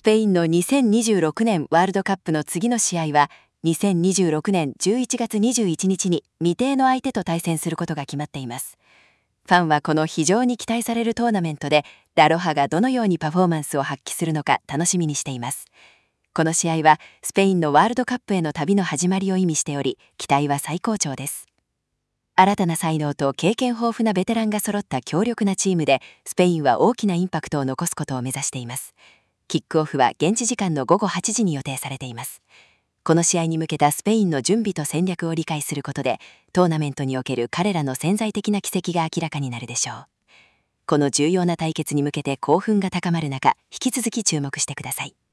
ペインの2026年ワールドカップの次の試合は2026年11月21日に未定の相手と対戦することが決まっています。ファンはこの非常に期待されるトーナメントでラロハがどのようにパフォーマンスを発揮するのか楽しみにしています。この試合はスペインのワールドカップへの旅の始まりを意味しており、期待は最高潮です。新たな才能と経験豊富なベテランが揃った強力なチームで、スペインは大きなインパクトを残すことを目指しています。キックオフは現地時間の午後8時に予定されています。この試合に向けたスペインの準備と戦略を理解することで、トーナメントにおける彼らの潜在的な軌跡が明らかになるでしょう。この重要な対決に向けて興奮が高まる中、引き続き注目してください。